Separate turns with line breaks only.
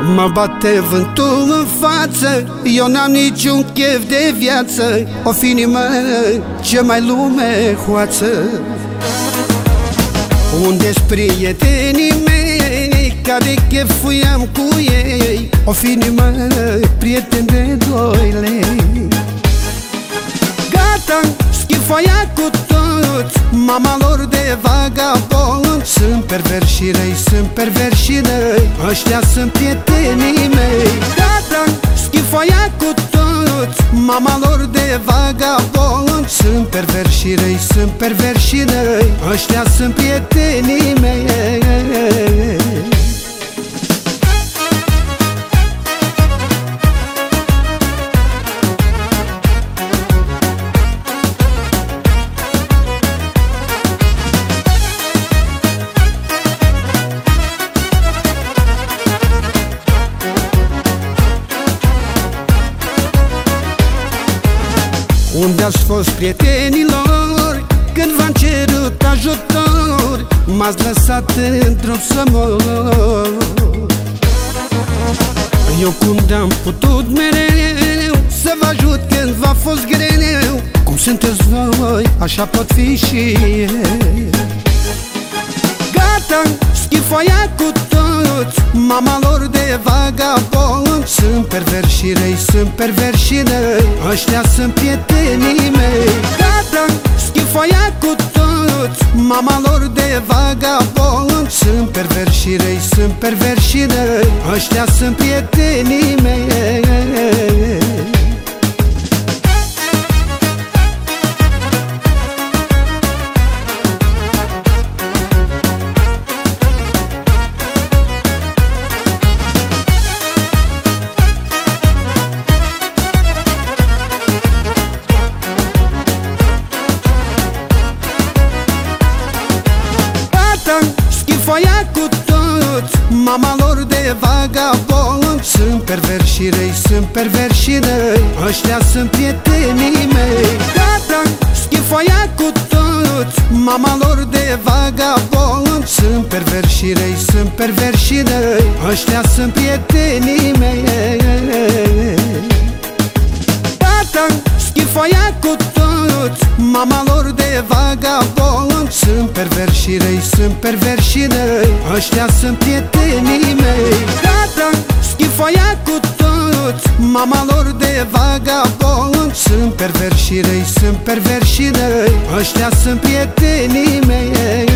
Mă bate vântul în față, eu n-am niciun chef de viață. O fi inimă ce mai lume hoață. Unde-s prietenii mei care chefuiam cu ei? O fi inimă prieten de 2 lei. Gata, schifoia cu toți, mama lor de vagabond. Sunt perverși și răi, sunt perverși și răi, ăștia sunt prietenii mei. Gata, schifoia cu toți, mama lor de vagabond. Sunt perverși și răi, sunt perverși și răi, ăștia sunt prietenii mei. Unde-ați fost prietenilor când v-am cerut ajutor? M-ați lăsat într-o să mor. Eu cum de-am putut mereu să vă ajut când v-a fost greu? Cum sunteți voi, așa pot fi și eu. Gata, schifoia cu toți, mama lor de vagabond. Sunt perverși și răi, sunt perverși și răi, ăștia sunt prietenii mei. Gata, schifoia cu toți, mama lor de vagabond. Sunt perverși și răi, sunt perverși și răi, ăștia sunt prietenii mei. Schifoia cu toți, mama lor de vagabond. Sunt perverși și răi, sunt perverși și răi, ăștia sunt prietenii mei. Gata, schifoia cu toți, mama lor de vagabond. Sunt perverși și răi, sunt perverși și răi, ăștia sunt prietenii mei. Gata, schifoia cu toți, mama lor de vagabond. Sunt perverși și răi, sunt perverși și răi, ăștia sunt prietenii mei. Gata, schifoia cu toți, mama lor de vagabond. Sunt perverși și răi, sunt perverși și răi, ăștia sunt prietenii mei.